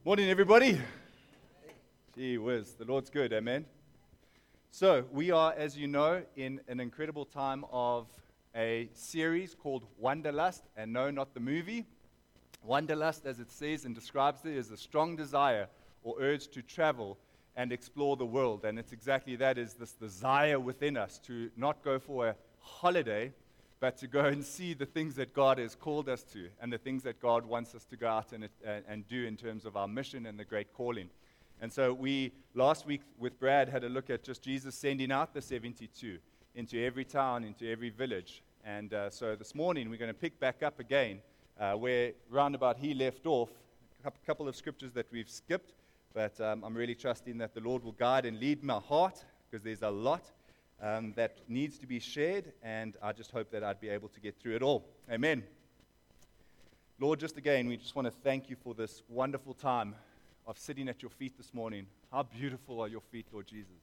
Morning, everybody. Gee whiz, the Lord's good, amen. So, we are, as you know, in an incredible time of a series called Wanderlust, and no, not the movie. Wanderlust, as it says and describes it, is a strong desire or urge to travel and explore the world. And it's exactly that, is this desire within us to not go for a holiday, but to go and see the things that God has called us to and the things that God wants us to go out and do in terms of our mission and the great calling. And so we, last week with Brad, had a look at just Jesus sending out the 72 into every town, into every village. And so this morning we're going to pick back up again where roundabout he left off, a couple of scriptures that we've skipped, but I'm really trusting that the Lord will guide and lead my heart, because there's a lot that needs to be shared, and I just hope that I'd be able to get through it all. Amen. Lord, just again, we just want to thank you for this wonderful time of sitting at your feet this morning. How beautiful are your feet, Lord Jesus.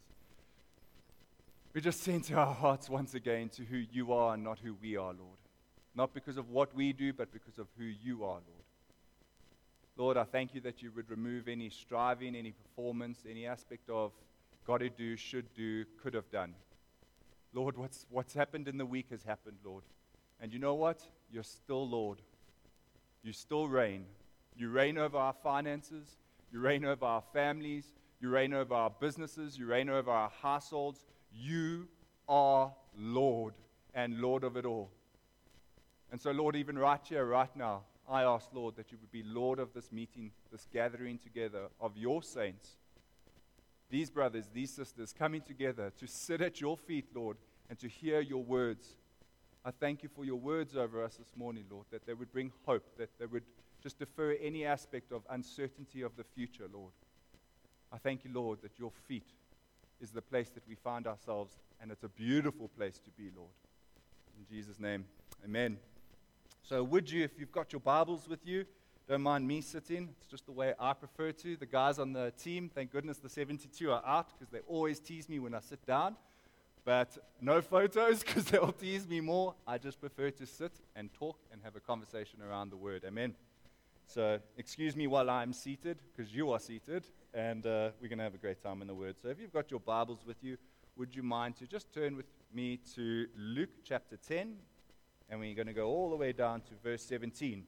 We just center our hearts once again to who you are and not who we are, Lord. Not because of what we do, but because of who you are, Lord. Lord, I thank you that you would remove any striving, any performance, any aspect of got to do, should do, could have done. Lord, what's happened in the week has happened, Lord. And you know what? You're still Lord. You still reign. You reign over our finances. You reign over our families. You reign over our businesses. You reign over our households. You are Lord and Lord of it all. And so, Lord, even right here, right now, I ask, Lord, that you would be Lord of this meeting, this gathering together of your saints. These brothers, these sisters coming together to sit at your feet, Lord, and to hear your words. I thank you for your words over us this morning, Lord, that they would bring hope, that they would just defer any aspect of uncertainty of the future, Lord. I thank you, Lord, that your feet is the place that we find ourselves, and it's a beautiful place to be, Lord. In Jesus' name, amen. So would you, if you've got your Bibles with you, don't mind me sitting. It's just the way I prefer to. The guys on the team, thank goodness the 72 are out, because they always tease me when I sit down. But no photos, because they'll tease me more. I just prefer to sit and talk and have a conversation around the Word. Amen. So excuse me while I'm seated, because you are seated, and we're going to have a great time in the Word. So if you've got your Bibles with you, would you mind to just turn with me to Luke chapter 10, and we're going to go all the way down to verse 17.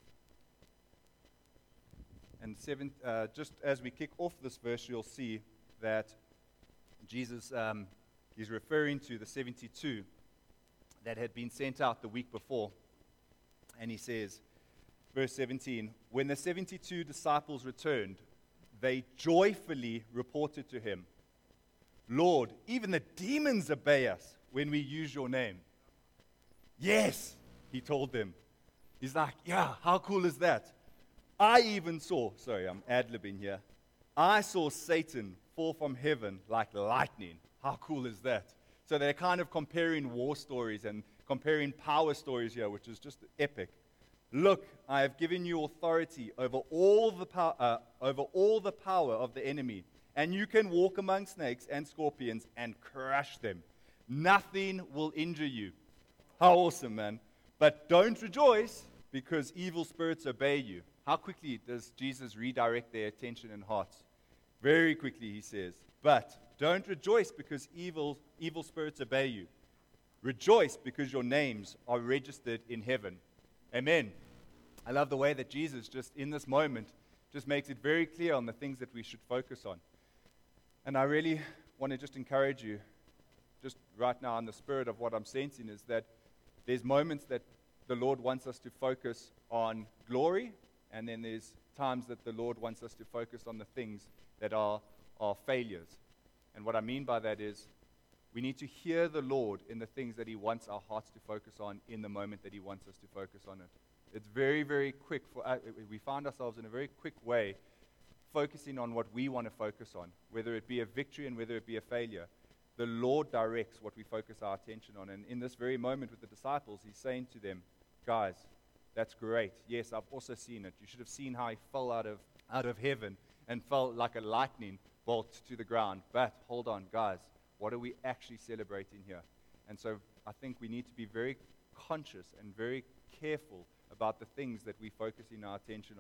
And just as we kick off this verse, you'll see that Jesus is referring to the 72 that had been sent out the week before. And he says, verse 17, when the 72 disciples returned, they joyfully reported to him, Lord, even the demons obey us when we use your name. Yes, he told them. He's like, yeah, how cool is that? I even saw, sorry, I'm ad-libbing here. I saw Satan fall from heaven like lightning. How cool is that? So they're kind of comparing war stories and comparing power stories here, which is just epic. Look, I have given you authority over all the power of the enemy, and you can walk among snakes and scorpions and crush them. Nothing will injure you. How awesome, man. But don't rejoice because evil spirits obey you. How quickly does Jesus redirect their attention and hearts? Very quickly, he says. But don't rejoice because evil spirits obey you. Rejoice because your names are registered in heaven. Amen. I love the way that Jesus just in this moment just makes it very clear on the things that we should focus on. And I really want to just encourage you, just right now in the spirit of what I'm sensing, is that there's moments that the Lord wants us to focus on glory, and then there's times that the Lord wants us to focus on the things that are failures. And what I mean by that is we need to hear the Lord in the things that he wants our hearts to focus on in the moment that he wants us to focus on it. It's very, very quick. We find ourselves in a very quick way focusing on what we want to focus on, whether it be a victory and whether it be a failure. The Lord directs what we focus our attention on. And in this very moment with the disciples, he's saying to them, guys, that's great. Yes, I've also seen it. You should have seen how he fell out of heaven and fell like a lightning bolt to the ground. But hold on, guys, what are we actually celebrating here? And so I think we need to be very conscious and very careful about the things that we focus in our attention on.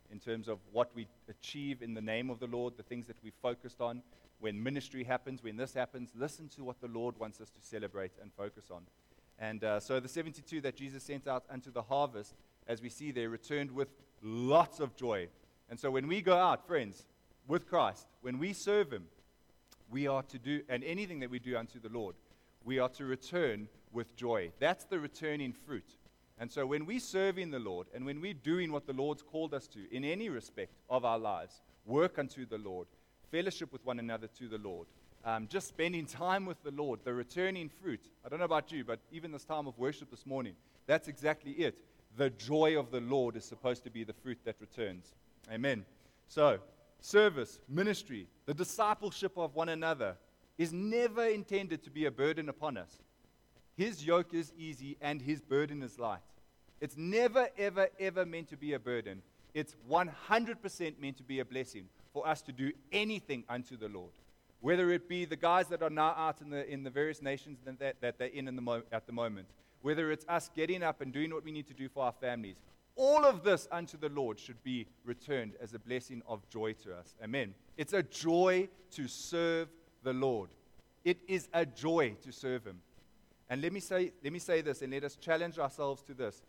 in terms of what we achieve in the name of the Lord, the things that we focused on. When ministry happens, when this happens, listen to what the Lord wants us to celebrate and focus on. And so the 72 that Jesus sent out unto the harvest, as we see there, returned with lots of joy. And so when we go out, friends, with Christ, when we serve Him, we are to do, and anything that we do unto the Lord, we are to return with joy. That's the returning fruit. And so when we serve in the Lord, and when we're doing what the Lord's called us to, in any respect of our lives, work unto the Lord, fellowship with one another to the Lord, just spending time with the Lord, the returning fruit. I don't know about you, but even this time of worship this morning, that's exactly it. The joy of the Lord is supposed to be the fruit that returns. Amen. So, service, ministry, the discipleship of one another is never intended to be a burden upon us. His yoke is easy and His burden is light. It's never, ever, ever meant to be a burden. It's 100% meant to be a blessing for us to do anything unto the Lord. Whether it be the guys that are now out in the various nations that they're in at the moment. Whether it's us getting up and doing what we need to do for our families. All of this unto the Lord should be returned as a blessing of joy to us. Amen. It's a joy to serve the Lord. It is a joy to serve Him. And let me say this, and let us challenge ourselves to this.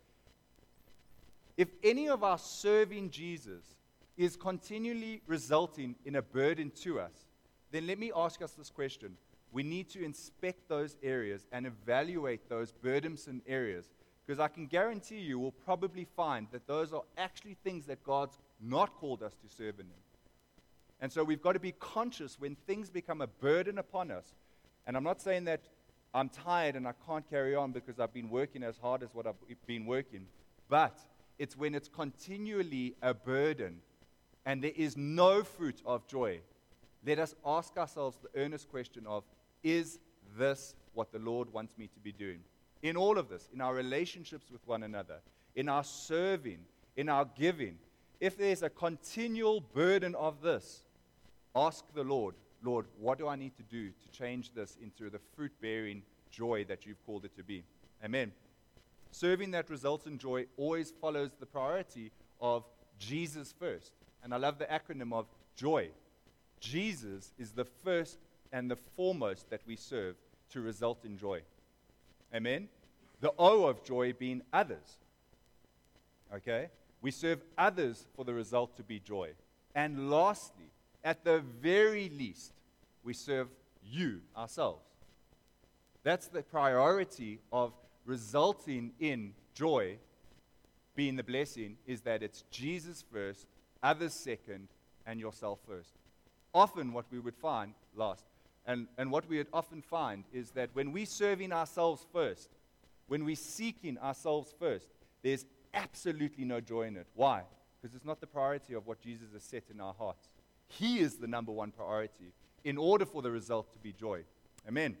If any of our serving Jesus is continually resulting in a burden to us, then let me ask us this question. We need to inspect those areas and evaluate those burdensome areas, because I can guarantee you we'll probably find that those are actually things that God's not called us to serve in. And so we've got to be conscious when things become a burden upon us. And I'm not saying that I'm tired and I can't carry on because I've been working as hard as what I've been working, but it's when it's continually a burden and there is no fruit of joy. Let us ask ourselves the earnest question of, is this what the Lord wants me to be doing? In all of this, in our relationships with one another, in our serving, in our giving, if there's a continual burden of this, ask the Lord, Lord, what do I need to do to change this into the fruit-bearing joy that you've called it to be? Amen. Serving that results in joy always follows the priority of Jesus first. And I love the acronym of JOY. Jesus is the first and the foremost that we serve to result in joy. Amen? The O of joy being others. Okay? We serve others for the result to be joy. And lastly, at the very least, we serve you, ourselves. That's the priority of resulting in joy being the blessing, is that it's Jesus first, others second, and yourself first. Often what we would find, and what we would often find is that when we're serving ourselves first, when we're seeking ourselves first, there's absolutely no joy in it. Why? Because it's not the priority of what Jesus has set in our hearts. He is the number one priority in order for the result to be joy. Amen.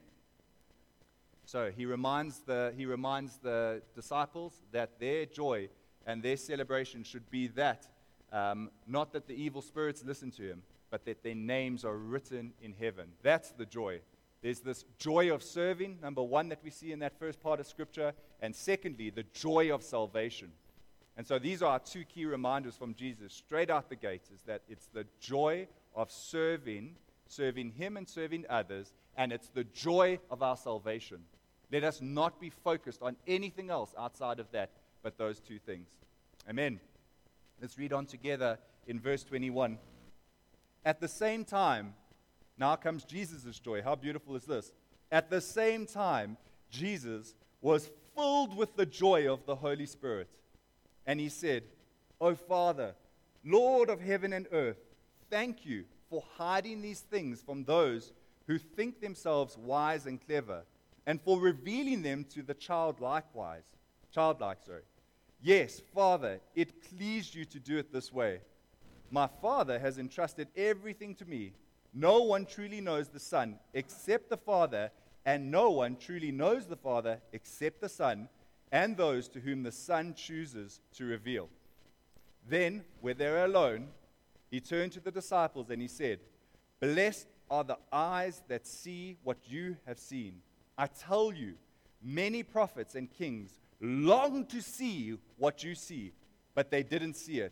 So he reminds the disciples that their joy and their celebration should be that, not that the evil spirits listen to him, but that their names are written in heaven. That's the joy. There's this joy of serving, number one, that we see in that first part of Scripture, and secondly, the joy of salvation. And so these are our two key reminders from Jesus straight out the gate, is that it's the joy of serving Him and serving others, and it's the joy of our salvation. Let us not be focused on anything else outside of that, but those two things. Amen. Let's read on together in verse 21. At the same time, now comes Jesus' joy. How beautiful is this? At the same time, Jesus was filled with the joy of the Holy Spirit. And he said, "O Father, Lord of heaven and earth, thank you for hiding these things from those who think themselves wise and clever, and for revealing them to the childlike. Yes, Father, it pleased you to do it this way. My Father has entrusted everything to me. No one truly knows the Son except the Father, and no one truly knows the Father except the Son, and those to whom the Son chooses to reveal." Then, when they were alone, he turned to the disciples and he said, "Blessed are the eyes that see what you have seen. I tell you, many prophets and kings longed to see what you see, but they didn't see it,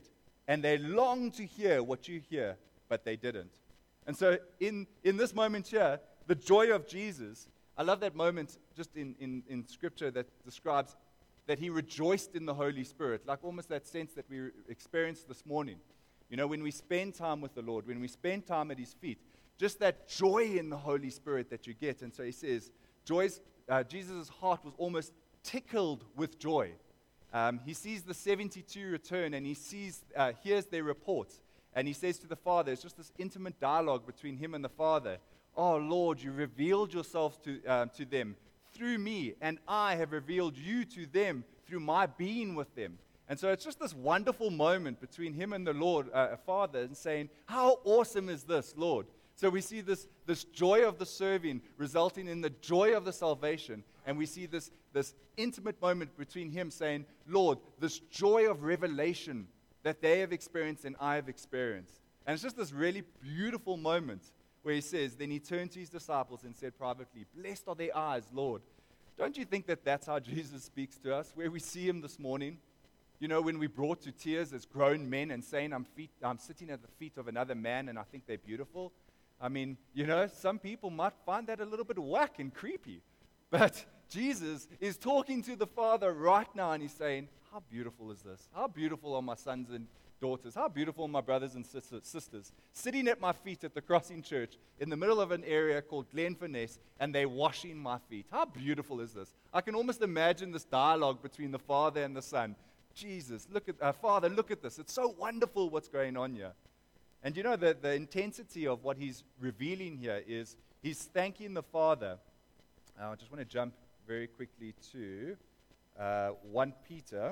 and they long to hear what you hear, but they didn't. And so in this moment here, the joy of Jesus, I love that moment just in Scripture that describes that he rejoiced in the Holy Spirit, like almost that sense that we experienced this morning. You know, when we spend time with the Lord, when we spend time at his feet, just that joy in the Holy Spirit that you get. And so he says, Jesus' heart was almost tickled with joy. He sees the 72 return, and he hears their reports. And he says to the Father, it's just this intimate dialogue between him and the Father. Oh, Lord, you revealed yourself to them through me, and I have revealed you to them through my being with them. And so it's just this wonderful moment between him and the Lord, Father, and saying, how awesome is this, Lord? So we see this joy of the serving resulting in the joy of the salvation. And we see this intimate moment between him saying, Lord, this joy of revelation that they have experienced and I have experienced. And it's just this really beautiful moment where he says, then he turned to his disciples and said privately, blessed are their eyes, Lord. Don't you think that that's how Jesus speaks to us, where we see him this morning? You know, when we brought to tears as grown men and saying, I'm sitting at the feet of another man and I think they're beautiful. I mean, you know, some people might find that a little bit whack and creepy. But Jesus is talking to the Father right now and he's saying, how beautiful is this? How beautiful are my sons and daughters? How beautiful are my brothers and sisters sitting at my feet at the Crossing Church in the middle of an area called Glenfinesse, and they're washing my feet. How beautiful is this? I can almost imagine this dialogue between the Father and the Son. Jesus, Father, look at this. It's so wonderful what's going on here. And you know, the intensity of what he's revealing here is he's thanking the Father. I just want to jump very quickly to 1 Peter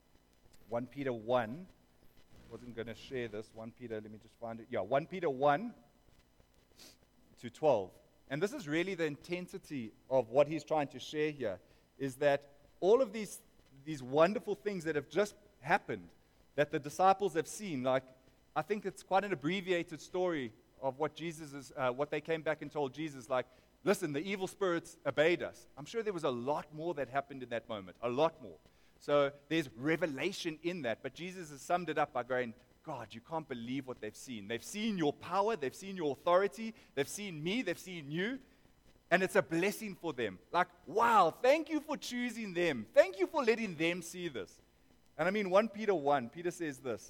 1. Wasn't going to share this. 1 Peter, let me just find it. Yeah, 1 Peter 1 to 12. And this is really the intensity of what he's trying to share here, is that all of these wonderful things that have just happened, that the disciples have seen, like, I think it's quite an abbreviated story of what what they came back and told Jesus, like, listen, the evil spirits obeyed us. I'm sure there was a lot more that happened in that moment, a lot more. So there's revelation in that, but Jesus has summed it up by going, God, you can't believe what they've seen. They've seen your power, they've seen your authority, they've seen me, they've seen you, and it's a blessing for them. Like, wow, thank you for choosing them. Thank you for letting them see this. And I mean, 1 Peter 1, Peter says this,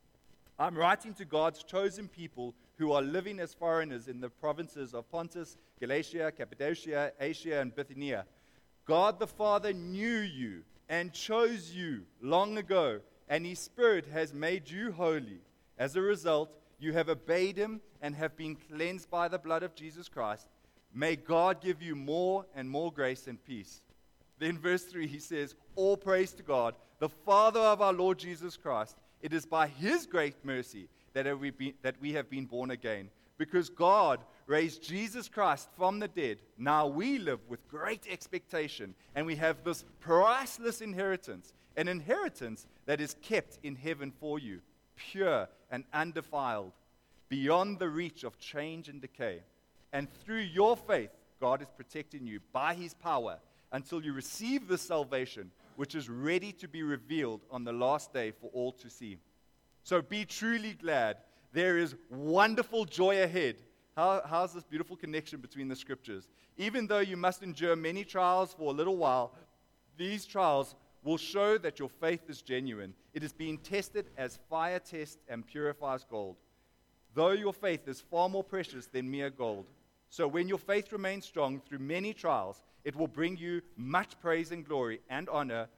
I'm writing to God's chosen people who are living as foreigners in the provinces of Pontus, Galatia, Cappadocia, Asia, and Bithynia. God the Father knew you and chose you long ago, and his Spirit has made you holy. As a result, you have obeyed him and have been cleansed by the blood of Jesus Christ. May God give you more and more grace and peace. Then verse 3, he says, all praise to God, the Father of our Lord Jesus Christ. It is by his great mercy that we have been born again. Because God raised Jesus Christ from the dead, now we live with great expectation, and we have this priceless inheritance, an inheritance that is kept in heaven for you, pure and undefiled, beyond the reach of change and decay. And through your faith, God is protecting you by his power until you receive this salvation, which is ready to be revealed on the last day for all to see. So be truly glad. There is wonderful joy ahead. How's this beautiful connection between the scriptures? Even though you must endure many trials for a little while, these trials will show that your faith is genuine. It is being tested as fire tests and purifies gold. Though your faith is far more precious than mere gold. So when your faith remains strong through many trials, it will bring you much praise and glory and honor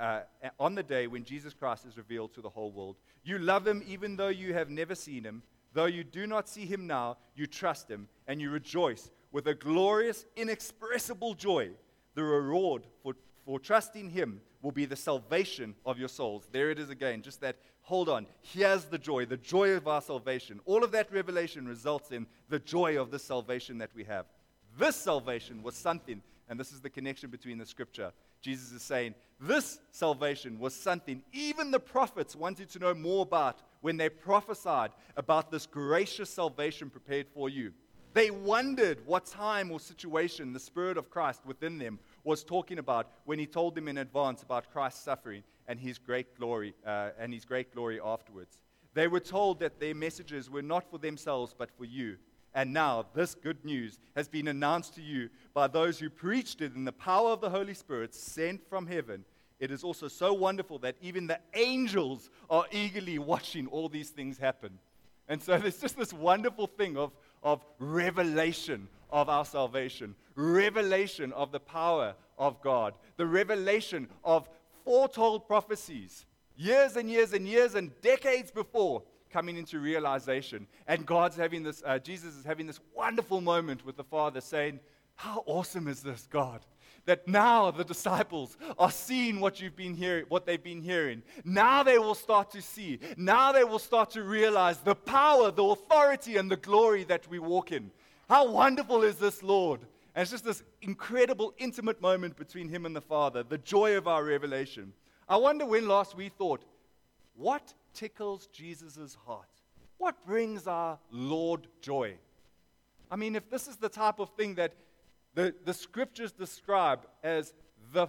on the day when Jesus Christ is revealed to the whole world. You love him even though you have never seen him. Though you do not see him now, you trust him and you rejoice with a glorious, inexpressible joy. The reward for trusting him will be the salvation of your souls. There it is again, just that, hold on, here's the joy of our salvation. All of that revelation results in the joy of the salvation that we have. This salvation was something, and this is the connection between the scripture. Jesus is saying, this salvation was something even the prophets wanted to know more about when they prophesied about this gracious salvation prepared for you. They wondered what time or situation the Spirit of Christ within them was talking about when he told them in advance about Christ's suffering and his great glory afterwards. They were told that their messages were not for themselves, but for you. And now this good news has been announced to you by those who preached it in the power of the Holy Spirit sent from heaven. It is also so wonderful that even the angels are eagerly watching all these things happen. And so there's just this wonderful thing of revelation of our salvation, revelation of the power of God, the revelation of foretold prophecies, years and years and years and decades before, coming into realization. And Jesus is having this wonderful moment with the Father saying, how awesome is this, God? That now the disciples are seeing what they've been hearing. Now they will start to see. Now they will start to realize the power, the authority, and the glory that we walk in. How wonderful is this, Lord? And it's just this incredible, intimate moment between him and the Father, the joy of our revelation. I wonder when last we thought, what tickles Jesus' heart? What brings our Lord joy? I mean, if this is the type of thing that the scriptures describe as the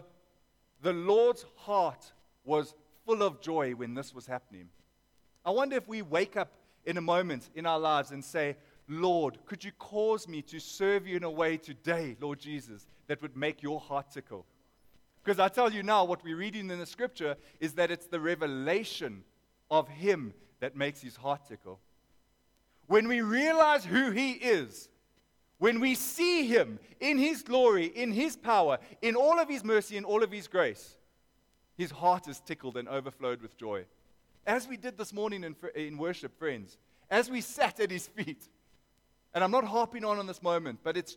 Lord's heart was full of joy when this was happening, I wonder if we wake up in a moment in our lives and say, Lord, could you cause me to serve you in a way today, Lord Jesus, that would make your heart tickle? Because I tell you now, what we're reading in the scripture is that it's the revelation of him that makes his heart tickle. When we realize who he is, when we see him in his glory, in his power, in all of his mercy and all of his grace, his heart is tickled and overflowed with joy. As we did this morning in worship, friends, as we sat at his feet, and I'm not harping on this moment, but it's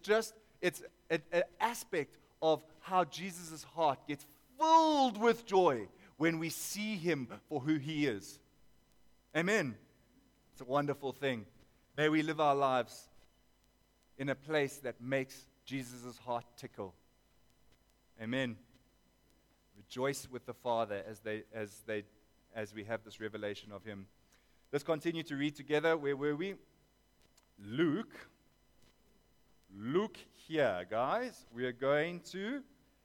an aspect of how Jesus' heart gets filled with joy when we see him for who he is. Amen. It's a wonderful thing. May we live our lives in a place that makes Jesus' heart tickle. Amen. Rejoice with the Father as we have this revelation of him. Let's continue to read together. Where were we? Luke here, guys. We are going to,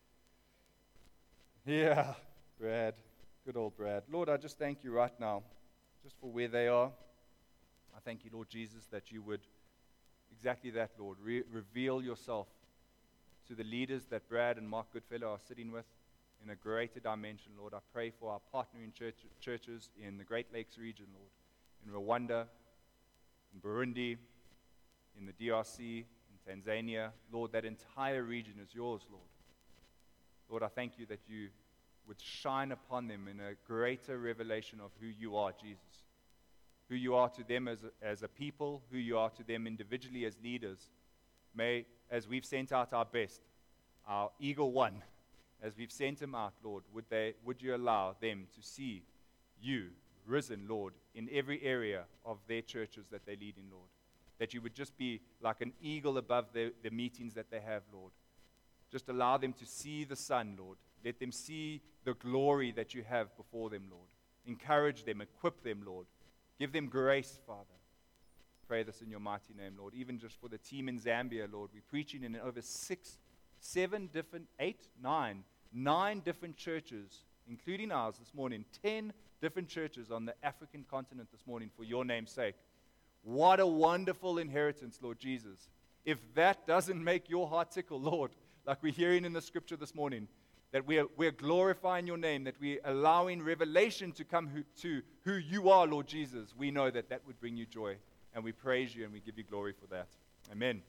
Brad. Good old Brad. Lord, I just thank you right now, just for where they are. I thank you, Lord Jesus, that you would, exactly that, Lord, reveal yourself to the leaders that Brad and Mark Goodfellow are sitting with in a greater dimension, Lord. I pray for our partnering churches in the Great Lakes region, Lord, in Rwanda, in Burundi, in the DRC, in Tanzania. Lord, that entire region is yours, Lord. Lord, I thank you that you would shine upon them in a greater revelation of who you are, Jesus. Who you are to them as a people, who you are to them individually as leaders. May, as we've sent out our best, our Eagle One, as we've sent him out, Lord, would you allow them to see you risen, Lord, in every area of their churches that they lead in, Lord. That you would just be like an eagle above the meetings that they have, Lord. Just allow them to see the sun, Lord. Let them see the glory that you have before them, Lord. Encourage them, equip them, Lord. Give them grace, Father. Pray this in your mighty name, Lord. Even just for the team in Zambia, Lord. We're preaching in over 9 different churches, including ours this morning. 10 different churches on the African continent this morning for your name's sake. What a wonderful inheritance, Lord Jesus. If that doesn't make your heart tickle, Lord, like we're hearing in the scripture this morning, that we're glorifying your name, that we're allowing revelation to come to who you are, Lord Jesus, we know that that would bring you joy. And we praise you and we give you glory for that. Amen.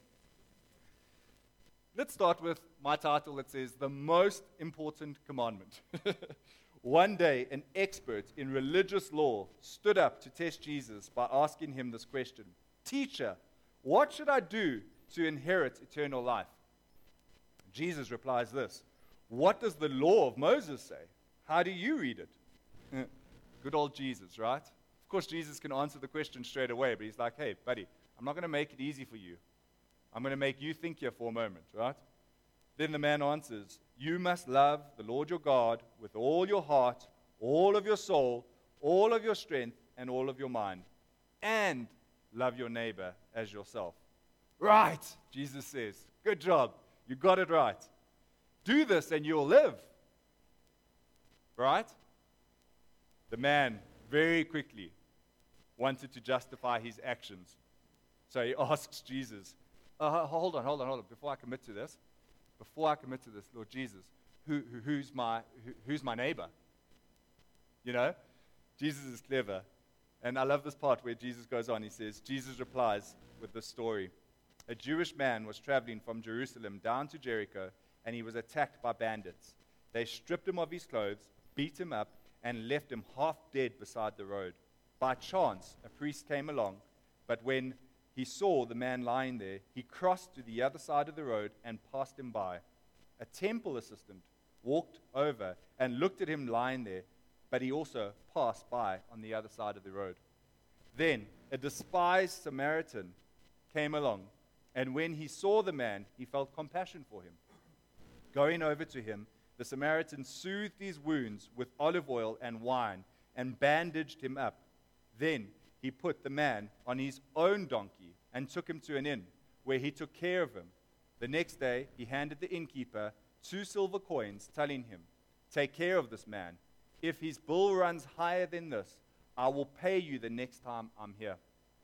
Let's start with my title that says, The Most Important Commandment. One day, an expert in religious law stood up to test Jesus by asking him this question. Teacher, what should I do to inherit eternal life? Jesus replies this. What does the law of Moses say? How do you read it? Good old Jesus, right? Of course, Jesus can answer the question straight away, but he's like, hey, buddy, I'm not going to make it easy for you. I'm going to make you think here for a moment, right? Then the man answers, you must love the Lord your God with all your heart, all of your soul, all of your strength, and all of your mind, and love your neighbor as yourself. Right, Jesus says. Good job. You got it right. Do this and you'll live. Right? The man very quickly wanted to justify his actions. So he asks Jesus, hold on. Before I commit to this, Lord Jesus, who's my neighbor? You know, Jesus is clever. And I love this part where Jesus goes on. He says, Jesus replies with this story. A Jewish man was traveling from Jerusalem down to Jericho, and he was attacked by bandits. They stripped him of his clothes, beat him up, and left him half dead beside the road. By chance, a priest came along, but when he saw the man lying there, he crossed to the other side of the road and passed him by. A temple assistant walked over and looked at him lying there, but he also passed by on the other side of the road. Then a despised Samaritan came along, and when he saw the man, he felt compassion for him. Going over to him, the Samaritan soothed his wounds with olive oil and wine and bandaged him up. Then he put the man on his own donkey and took him to an inn, where he took care of him. The next day he handed the innkeeper 2 silver coins, telling him, "Take care of this man. If his bill runs higher than this, I will pay you the next time I'm here."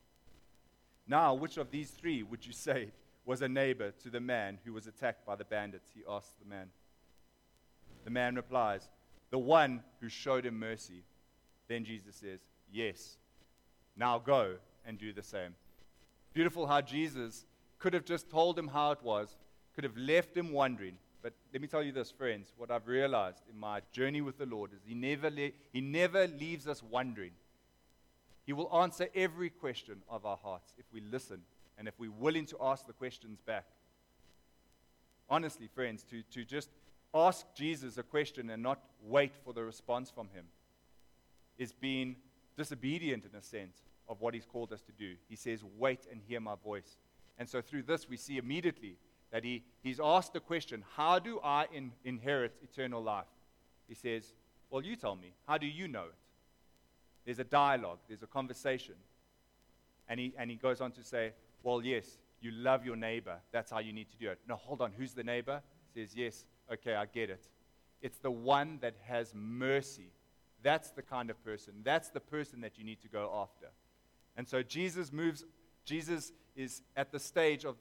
Now, which of these 3 would you say was a neighbor to the man who was attacked by the bandits? He asked the man. The man replies, "The one who showed him mercy." Then Jesus says, "Yes. Now go and do the same." Beautiful how Jesus could have just told him how it was, could have left him wondering. But let me tell you this, friends, what I've realized in my journey with the Lord is He never leaves us wondering. He will answer every question of our hearts if we listen and if we're willing to ask the questions back. Honestly, friends, to just ask Jesus a question and not wait for the response from Him is being disobedient in a sense of what He's called us to do. He says, "Wait and hear my voice." And so through this, we see immediately that he's asked the question, how do I inherit eternal life? He says, well, you tell me. How do you know it? There's a dialogue. There's a conversation. And he goes on to say, well, yes, you love your neighbor. That's how you need to do it. No, hold on. Who's the neighbor? He says, yes. Okay, I get it. It's the one that has mercy. That's the kind of person. That's the person that you need to go after. And so Jesus is at the stage of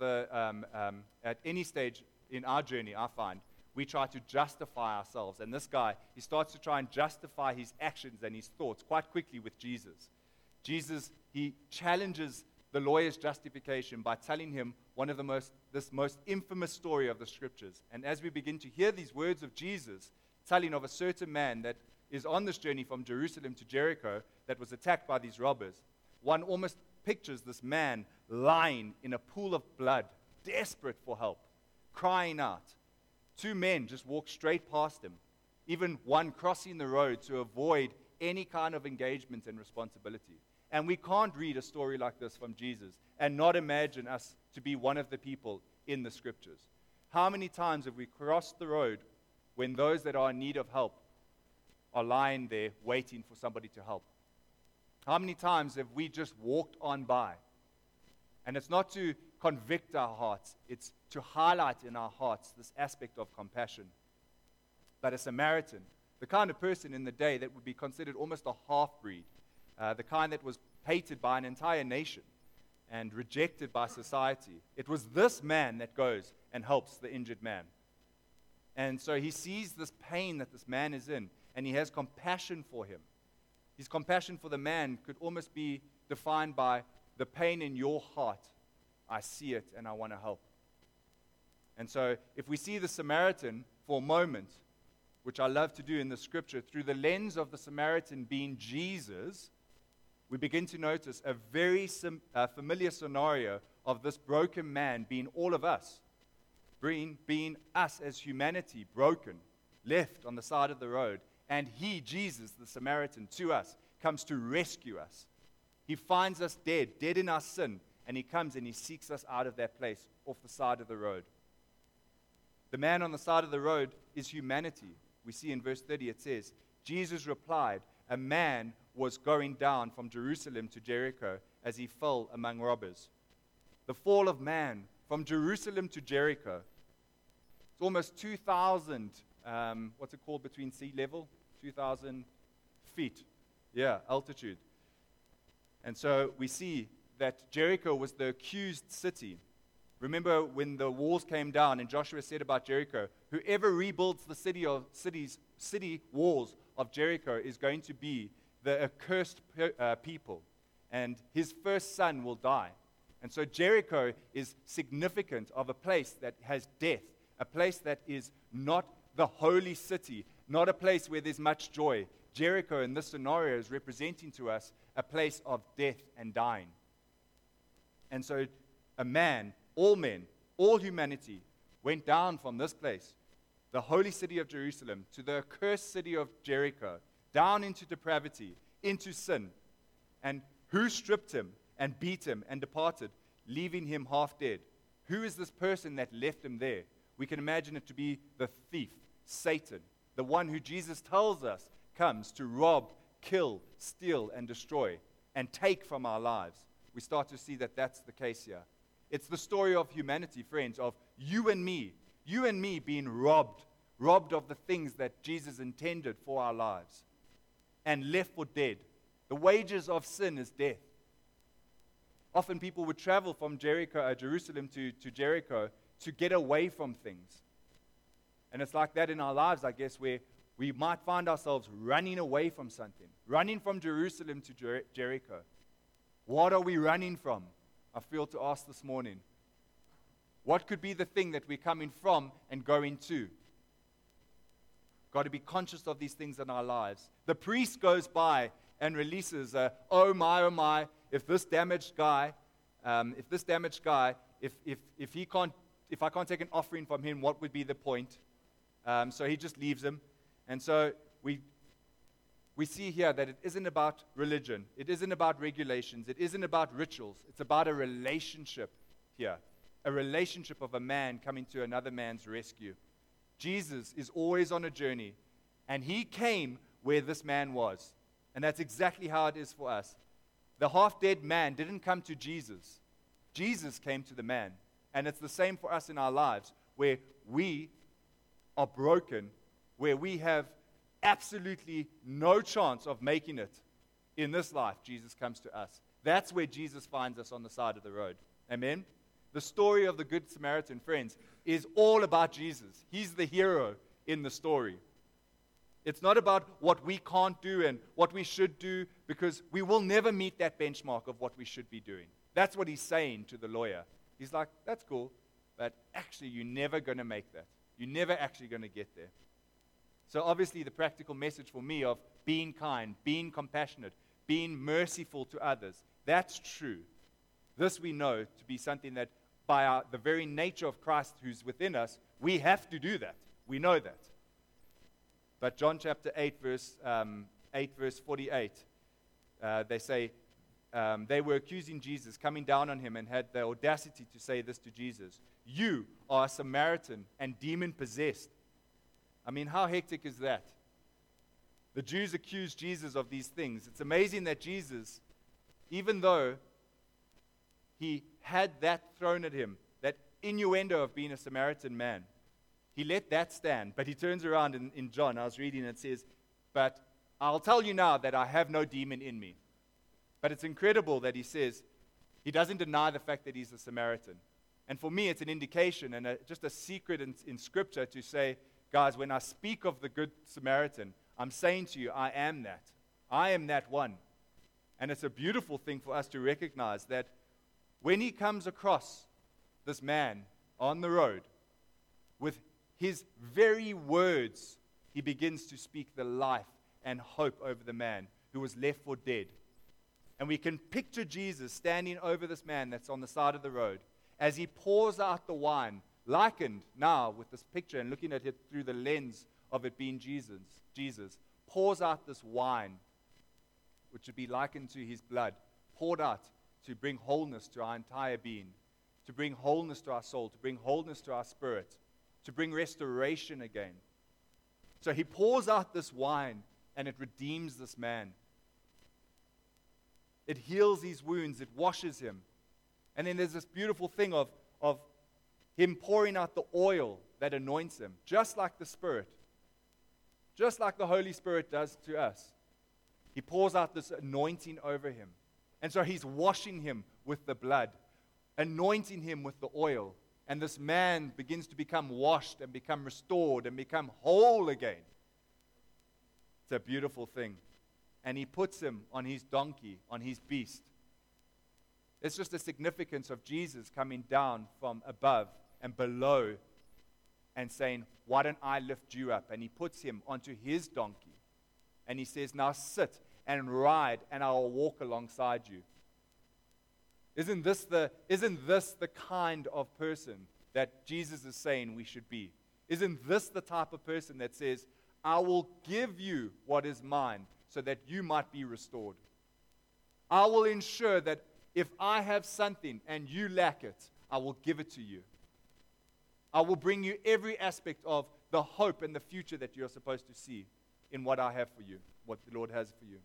at any stage in our journey, I find, we try to justify ourselves. And this guy, he starts to try and justify his actions and his thoughts quite quickly with Jesus. Jesus, he challenges the lawyer's justification by telling him one of this most infamous story of the Scriptures. And as we begin to hear these words of Jesus, telling of a certain man that is on this journey from Jerusalem to Jericho that was attacked by these robbers, one almost pictures this man lying in a pool of blood, desperate for help, crying out. 2 men just walk straight past him, even one crossing the road to avoid any kind of engagement and responsibility. And we can't read a story like this from Jesus and not imagine us to be one of the people in the Scriptures. How many times have we crossed the road when those that are in need of help are lying there waiting for somebody to help? How many times have we just walked on by? And it's not to convict our hearts, it's to highlight in our hearts this aspect of compassion. But a Samaritan, the kind of person in the day that would be considered almost a half-breed, the kind that was hated by an entire nation and rejected by society, it was this man that goes and helps the injured man. And so he sees this pain that this man is in, and he has compassion for him. His compassion for the man could almost be defined by the pain in your heart. I see it and I want to help. And so if we see the Samaritan for a moment, which I love to do in the Scripture, through the lens of the Samaritan being Jesus, we begin to notice a very familiar scenario of this broken man being all of us, being us as humanity, broken, left on the side of the road. And He, Jesus, the Samaritan, to us, comes to rescue us. He finds us dead in our sin, and He comes and He seeks us out of that place, off the side of the road. The man on the side of the road is humanity. We see in verse 30 it says, Jesus replied, a man was going down from Jerusalem to Jericho as he fell among robbers. The fall of man from Jerusalem to Jericho. It's almost 2,000, what's it called between sea level? 2,000 feet. Yeah, altitude. And so we see that Jericho was the accused city. Remember when the walls came down and Joshua said about Jericho, whoever rebuilds the city walls of Jericho is going to be the accursed people, and his first son will die. And so Jericho is significant of a place that has death, a place that is not the holy city, not a place where there's much joy. Jericho in this scenario is representing to us a place of death and dying. And so a man, all men, all humanity went down from this place, the holy city of Jerusalem, to the accursed city of Jericho, down into depravity, into sin. And who stripped him and beat him and departed, leaving him half dead? Who is this person that left him there? We can imagine it to be the thief, Satan, the one who Jesus tells us comes to rob, kill, steal, and destroy, and take from our lives. We start to see that that's the case here. It's the story of humanity, friends, of you and me being robbed of the things that Jesus intended for our lives, and left for dead. The wages of sin is death. Often people would travel from Jerusalem to Jericho to get away from things. And it's like that in our lives, I guess, where we might find ourselves running away from something, running from Jerusalem to Jericho. What are we running from? I feel to ask this morning. What could be the thing that we're coming from and going to? Got to be conscious of these things in our lives. The priest goes by and releases, oh my, if I can't take an offering from him, what would be the point? So he just leaves him. And so we see here that it isn't about religion. It isn't about regulations. It isn't about rituals. It's about a relationship here. A relationship of a man coming to another man's rescue. Jesus is always on a journey. And he came where this man was. And that's exactly how it is for us. The half-dead man didn't come to Jesus. Jesus came to the man. And it's the same for us in our lives, where we are broken, where we have absolutely no chance of making it in this life. Jesus comes to us. That's where Jesus finds us on the side of the road. Amen? The story of the Good Samaritan, friends, is all about Jesus. He's the hero in the story. It's not about what we can't do and what we should do, because we will never meet that benchmark of what we should be doing. That's what he's saying to the lawyer. He's like, that's cool, but actually you're never going to make that. You're never actually going to get there. So obviously the practical message for me of being kind, being compassionate, being merciful to others, that's true. This we know to be something that by the very nature of Christ who's within us, we have to do that. We know that. But John chapter 8, verse 48, they say, they were accusing Jesus, coming down on him, and had the audacity to say this to Jesus: "You are a Samaritan and demon-possessed." I mean, how hectic is that? The Jews accused Jesus of these things. It's amazing that Jesus, even though he had that thrown at him, that innuendo of being a Samaritan man, he let that stand. But he turns around in John, I was reading, and it says, "But I'll tell you now that I have no demon in me." But it's incredible that he says, he doesn't deny the fact that he's a Samaritan. And for me, it's an indication and just a secret in Scripture to say, guys, when I speak of the Good Samaritan, I'm saying to you, I am that. I am that one. And it's a beautiful thing for us to recognize that when he comes across this man on the road, with his very words, he begins to speak the life and hope over the man who was left for dead. And we can picture Jesus standing over this man that's on the side of the road as he pours out the wine, likened now with this picture and looking at it through the lens of it being Jesus. Jesus pours out this wine, which would be likened to his blood, poured out to bring wholeness to our entire being, to bring wholeness to our soul, to bring wholeness to our spirit, to bring restoration again. So he pours out this wine, and it redeems this man. It heals his wounds. It washes him. And then there's this beautiful thing of him pouring out the oil that anoints him, just like the Spirit, just like the Holy Spirit does to us. He pours out this anointing over him. And so he's washing him with the blood, anointing him with the oil. And this man begins to become washed and become restored and become whole again. It's a beautiful thing. And he puts him on his donkey, on his beast. It's just the significance of Jesus coming down from above and below and saying, why don't I lift you up? And he puts him onto his donkey. And he says, now sit and ride, and I will walk alongside you. Isn't this the kind of person that Jesus is saying we should be? Isn't this the type of person that says, I will give you what is mine so that you might be restored? I will ensure that if I have something and you lack it, I will give it to you. I will bring you every aspect of the hope and the future that you're supposed to see in what I have for you, what the Lord has for you.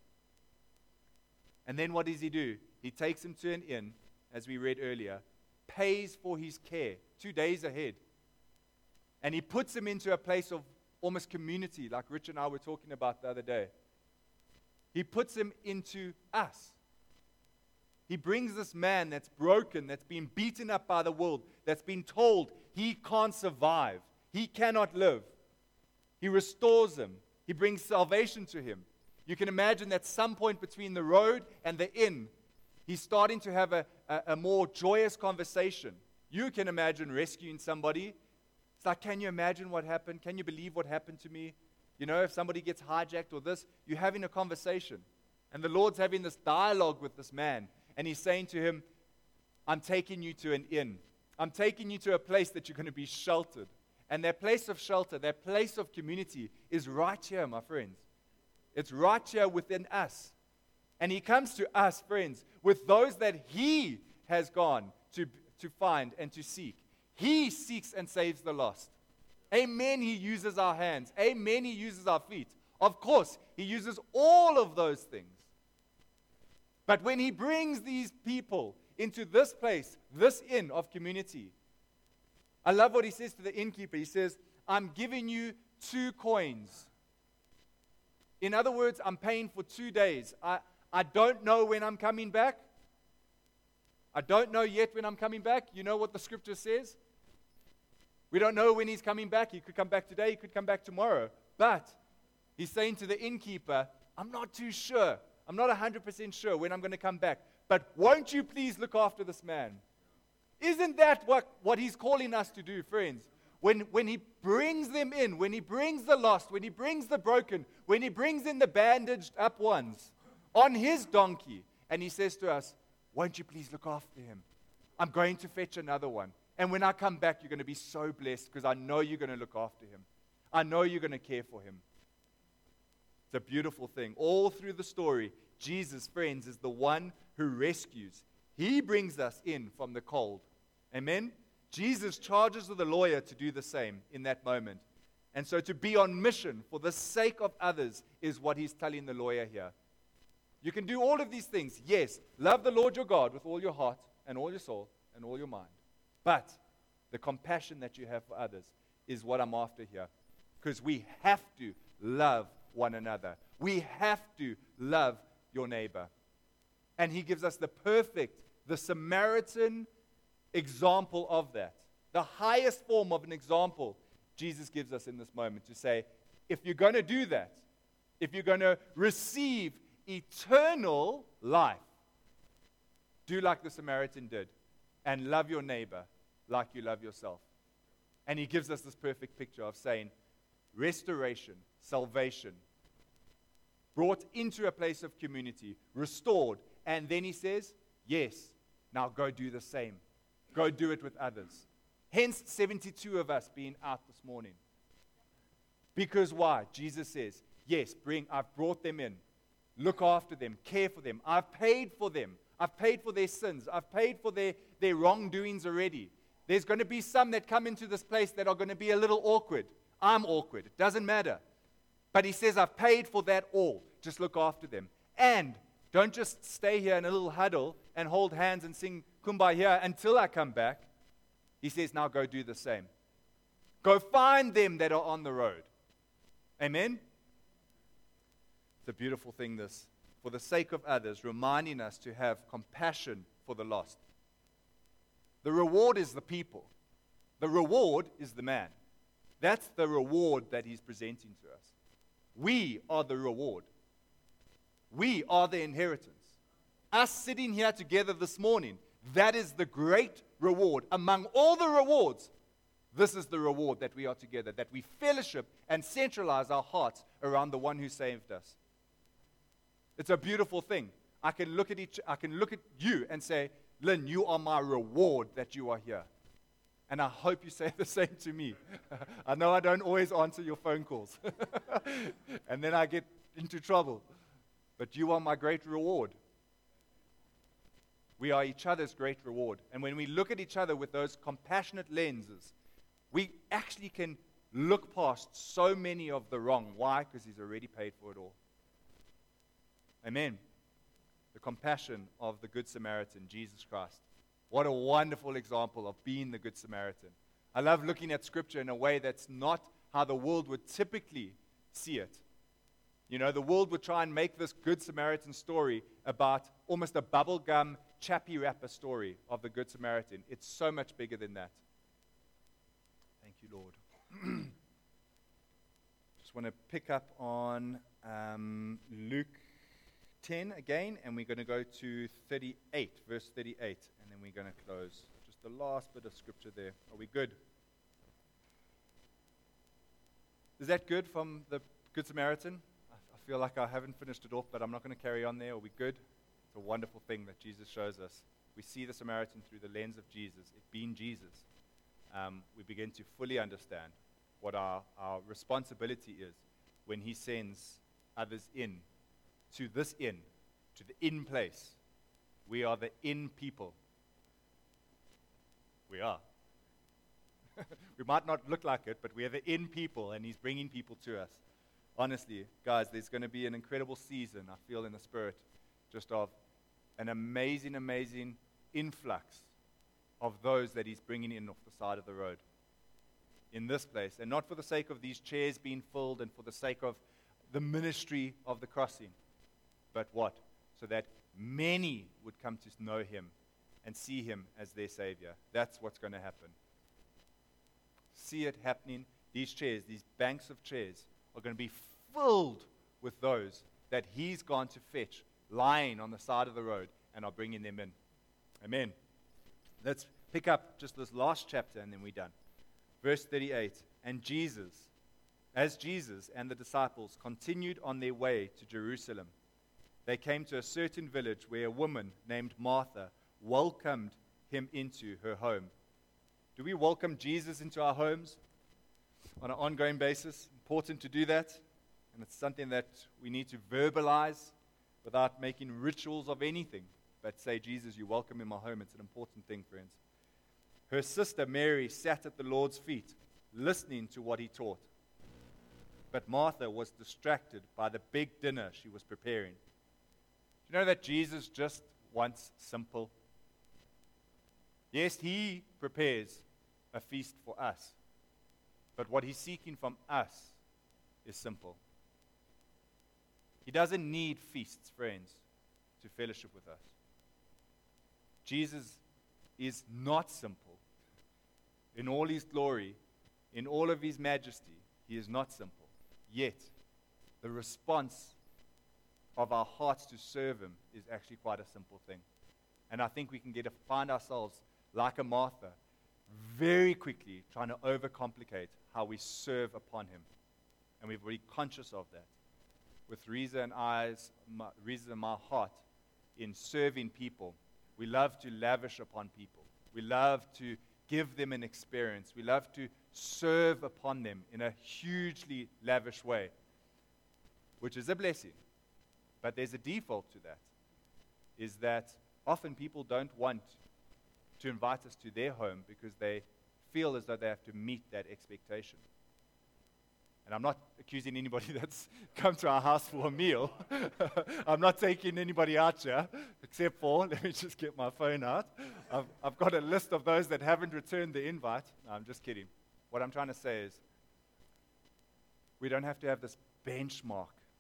And then what does he do? He takes him to an inn, as we read earlier, pays for his care 2 days ahead. And he puts him into a place of almost community, like Rich and I were talking about the other day. He puts him into us. He brings this man that's broken, that's been beaten up by the world, that's been told he can't survive, he cannot live. He restores him. He brings salvation to him. You can imagine that some point between the road and the inn, he's starting to have a more joyous conversation. You can imagine rescuing somebody. It's like, can you imagine what happened? Can you believe what happened to me? You know, if somebody gets hijacked or this, you're having a conversation. And the Lord's having this dialogue with this man. And he's saying to him, I'm taking you to an inn. I'm taking you to a place that you're going to be sheltered. And that place of shelter, that place of community is right here, my friends. It's right here within us. And he comes to us, friends, with those that he has gone to find and to seek. He seeks and saves the lost. Amen, he uses our hands. Amen, he uses our feet. Of course, he uses all of those things. But when he brings these people into this place, this inn of community, I love what he says to the innkeeper. He says, I'm giving you 2 coins. In other words, I'm paying for 2 days. I don't know when I'm coming back. I don't know yet when I'm coming back. You know what the scripture says? We don't know when he's coming back. He could come back today. He could come back tomorrow. But he's saying to the innkeeper, I'm not too sure. I'm not 100% sure when I'm going to come back. But won't you please look after this man? Isn't that what he's calling us to do, friends? When he brings them in, when he brings the lost, when he brings the broken, when he brings in the bandaged up ones on his donkey, and he says to us, won't you please look after him? I'm going to fetch another one. And when I come back, you're going to be so blessed because I know you're going to look after him. I know you're going to care for him. It's a beautiful thing. All through the story, Jesus, friends, is the one who rescues. He brings us in from the cold. Amen? Jesus charges the lawyer to do the same in that moment. And so to be on mission for the sake of others is what he's telling the lawyer here. You can do all of these things. Yes, love the Lord your God with all your heart and all your soul and all your mind. But the compassion that you have for others is what I'm after here. Because we have to love one another. We have to love your neighbor. And he gives us the Samaritan example of that. The highest form of an example Jesus gives us in this moment to say, if you're going to do that, if you're going to receive eternal life, do like the Samaritan did and love your neighbor like you love yourself. And he gives us this perfect picture of saying restoration, salvation, brought into a place of community, restored, and then he says, yes, now go do the same. Go do it with others. Hence, 72 of us being out this morning. Because why? Jesus says, yes, I've brought them in. Look after them. Care for them. I've paid for them. I've paid for their sins. I've paid for their wrongdoings already. There's going to be some that come into this place that are going to be a little awkward. I'm awkward. It doesn't matter. But he says, I've paid for that all. Just look after them. And don't just stay here in a little huddle and hold hands and sing Kumbaya until I come back. He says, now go do the same. Go find them that are on the road. Amen? It's a beautiful thing, this. for the sake of others, reminding us to have compassion for the lost. The reward is the people. The reward is the man. That's the reward that he's presenting to us. We are the reward. We are the inheritance. Us sitting here together this morning, that is the great reward. Among all the rewards, this is the reward that we are together, that we fellowship and centralize our hearts around the one who saved us. It's a beautiful thing. I can look at you and say, Lynn, you are my reward that you are here. And I hope you say the same to me. I know I don't always answer your phone calls. And then I get into trouble. But you are my great reward. We are each other's great reward. And when we look at each other with those compassionate lenses, we actually can look past so many of the wrong. Why? Because he's already paid for it all. Amen. The compassion of the Good Samaritan, Jesus Christ. What a wonderful example of being the Good Samaritan. I love looking at Scripture in a way that's not how the world would typically see it. You know, the world would try and make this Good Samaritan story about almost a bubblegum, chappy wrapper story of the Good Samaritan. It's so much bigger than that. Thank you, Lord. Just want to pick up on Luke 10 again, and we're going to go to 38, verse 38, and then we're going to close. Just the last bit of scripture there. Are we good? Is that good from the Good Samaritan? I feel like I haven't finished it off, but I'm not going to carry on there. Are we good? It's a wonderful thing that Jesus shows us. We see the Samaritan through the lens of Jesus. It being Jesus, we begin to fully understand what our responsibility is when he sends others in to this inn, to the inn place. We are the inn people. We are. We might not look like it, but we are the inn people, and he's bringing people to us. Honestly, guys, there's going to be an incredible season, I feel in the Spirit, just of an amazing, amazing influx of those that he's bringing in off the side of the road in this place. And not for the sake of these chairs being filled and for the sake of the ministry of the crossing, but what? So that many would come to know him and see him as their Savior. That's what's going to happen. See it happening. These chairs, these banks of chairs, are going to be filled with those that he's gone to fetch, lying on the side of the road, and are bringing them in. Amen. Let's pick up just this last chapter, and then we're done. Verse 38, and Jesus and the disciples continued on their way to Jerusalem, they came to a certain village where a woman named Martha welcomed him into her home. Do we welcome Jesus into our homes on an ongoing basis? Important to do that. And it's something that we need to verbalize without making rituals of anything. But say, Jesus, you're welcome in my home. It's an important thing, friends. Her sister Mary sat at the Lord's feet, listening to what he taught. But Martha was distracted by the big dinner she was preparing. Do you know that Jesus just wants simple? Yes, he prepares a feast for us. But what he's seeking from us is simple. He doesn't need feasts, friends, to fellowship with us. Jesus is not simple. In all his glory, in all of his majesty, he is not simple. Yet, the response of our hearts to serve him is actually quite a simple thing. And I think we can find ourselves like a Martha, very quickly trying to overcomplicate how we serve upon him. And we're very conscious of that. With Reza and my heart in serving people, we love to lavish upon people. We love to give them an experience. We love to serve upon them in a hugely lavish way, which is a blessing. But there's a default to that, is that often people don't want to invite us to their home because they feel as though they have to meet that expectation. And I'm not accusing anybody that's come to our house for a meal. I'm not taking anybody out here, except for, let me just get my phone out. I've got a list of those that haven't returned the invite. No, I'm just kidding. What I'm trying to say is, we don't have to have this benchmark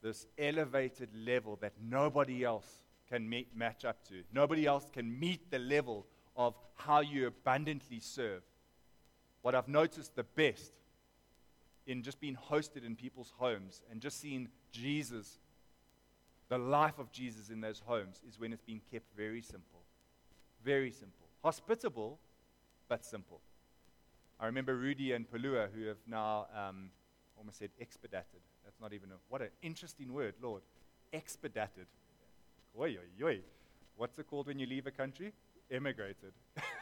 this elevated level that nobody else can match up to. Nobody else can meet the level of how you abundantly serve. What I've noticed the best in just being hosted in people's homes and just seeing Jesus, the life of Jesus in those homes, is when it's been kept very simple. Very simple. Hospitable, but simple. I remember Rudy and Palua, who have now, almost said expedited. That's not even what an interesting word, Lord. Expedited. Oi, oi, oi. What's it called when you leave a country? Emigrated.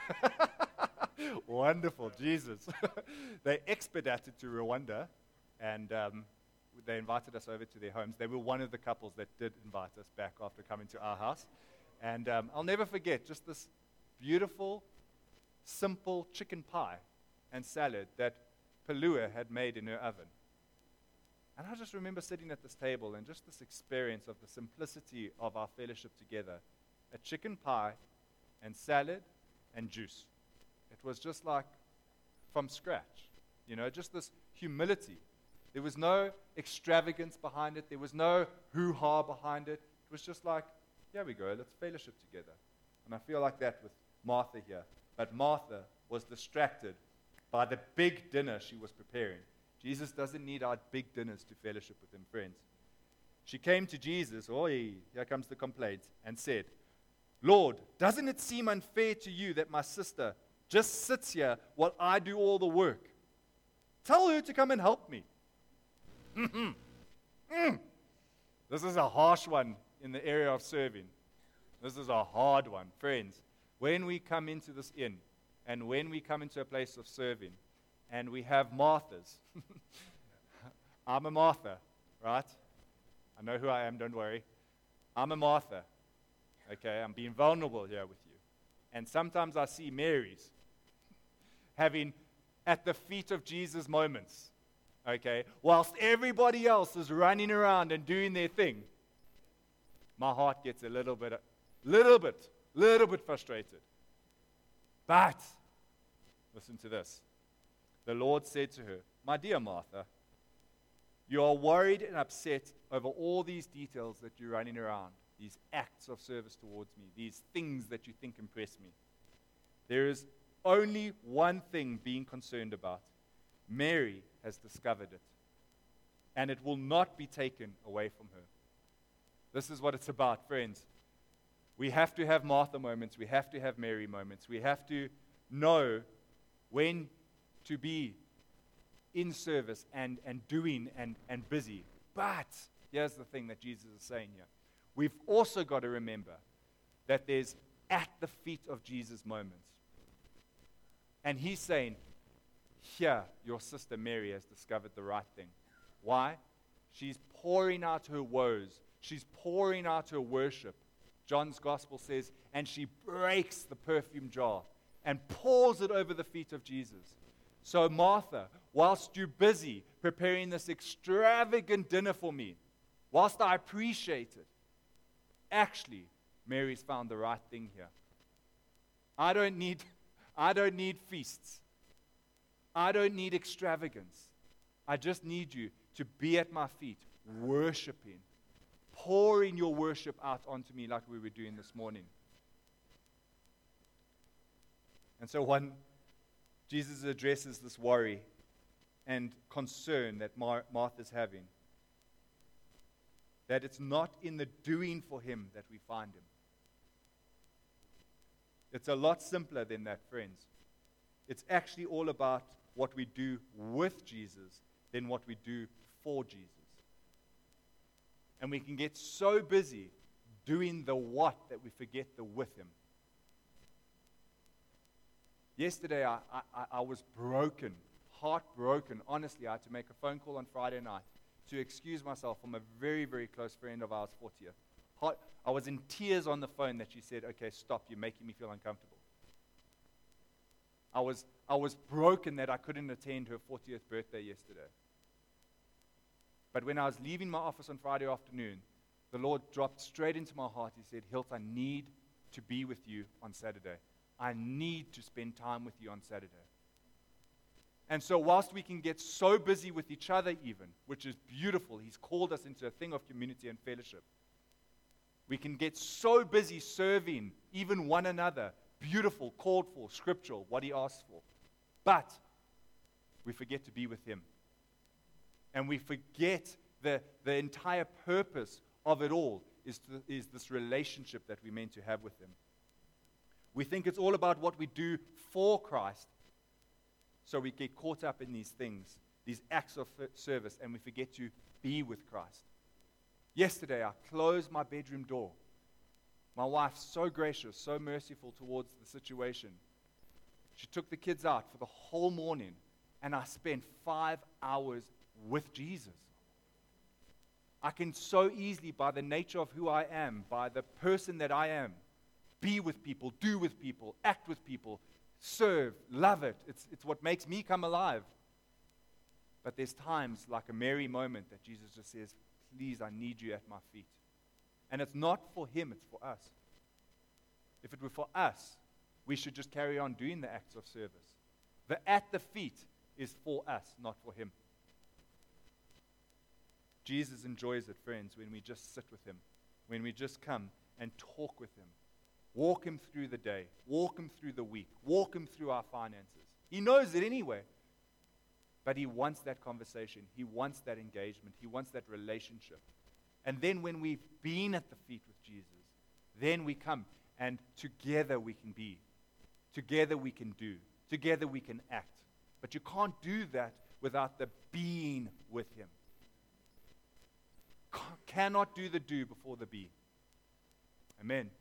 Wonderful, Jesus. They expedited to Rwanda, and they invited us over to their homes. They were one of the couples that did invite us back after coming to our house. And I'll never forget just this beautiful, simple chicken pie and salad that Palua had made in her oven. And I just remember sitting at this table and just this experience of the simplicity of our fellowship together. A chicken pie and salad and juice. It was just like from scratch, just this humility. There was no extravagance behind it. There was no hoo-ha behind it. It was just like, here we go, let's fellowship together. And I feel like that with Martha here. But Martha was distracted by the big dinner she was preparing. Jesus doesn't need our big dinners to fellowship with him, friends. She came to Jesus, here comes the complaint, and said, Lord, doesn't it seem unfair to you that my sister just sits here while I do all the work? Tell her to come and help me. This is a harsh one in the area of serving. This is a hard one. Friends, when we come into this inn, and when we come into a place of serving, and we have Marthas, I'm a Martha, right? I know who I am, don't worry. I'm a Martha. Okay, I'm being vulnerable here with you. And sometimes I see Marys having at the feet of Jesus moments, okay, whilst everybody else is running around and doing their thing. My heart gets a little bit frustrated. But, listen to this. The Lord said to her, my dear Martha, you are worried and upset over all these details that you're running around, these acts of service towards me, these things that you think impress me. There is only one thing being concerned about. Mary has discovered it, and it will not be taken away from her. This is what it's about, friends. We have to have Martha moments. We have to have Mary moments. We have to know when to be in service and doing and busy. But here's the thing that Jesus is saying here. We've also got to remember that there's at the feet of Jesus moments. And he's saying, here, your sister Mary has discovered the right thing. Why? She's pouring out her woes. She's pouring out her worship. John's gospel says, and she breaks the perfume jar and pours it over the feet of Jesus. So Martha, whilst you're busy preparing this extravagant dinner for me, whilst I appreciate it, actually, Mary's found the right thing here. I don't need feasts. I don't need extravagance. I just need you to be at my feet, worshiping, pouring your worship out onto me like we were doing this morning. And so Jesus addresses this worry and concern that Martha's having. That it's not in the doing for him that we find him. It's a lot simpler than that, friends. It's actually all about what we do with Jesus than what we do for Jesus. And we can get so busy doing the what that we forget the with him. Yesterday, I was broken, heartbroken. Honestly, I had to make a phone call on Friday night to excuse myself from a very, very close friend of ours, 40th. I was in tears on the phone that she said, okay, stop, you're making me feel uncomfortable. I was broken that I couldn't attend her 40th birthday yesterday. But when I was leaving my office on Friday afternoon, the Lord dropped straight into my heart. He said, Hilt, I need to be with you on Saturday. I need to spend time with you on Saturday. And so whilst we can get so busy with each other even, which is beautiful, He's called us into a thing of community and fellowship. We can get so busy serving even one another, beautiful, called for, scriptural, what He asks for. But we forget to be with Him. And we forget the entire purpose of it all is this relationship that we're meant to have with Him. We think it's all about what we do for Christ. So we get caught up in these things, these acts of service, and we forget to be with Christ. Yesterday, I closed my bedroom door. My wife, so gracious, so merciful towards the situation. She took the kids out for the whole morning, and I spent 5 hours with Jesus. I can so easily, by the nature of who I am, by the person that I am, be with people, do with people, act with people, serve, love it. It's what makes me come alive. But there's times like a Mary moment that Jesus just says, please, I need you at my feet. And it's not for Him, it's for us. If it were for us, we should just carry on doing the acts of service. The at the feet is for us, not for Him. Jesus enjoys it, friends, when we just sit with Him, when we just come and talk with Him. Walk Him through the day. Walk Him through the week. Walk Him through our finances. He knows it anyway. But He wants that conversation. He wants that engagement. He wants that relationship. And then when we've been at the feet with Jesus, then we come and together we can be. Together we can do. Together we can act. But you can't do that without the being with Him. Cannot do the do before the be. Amen.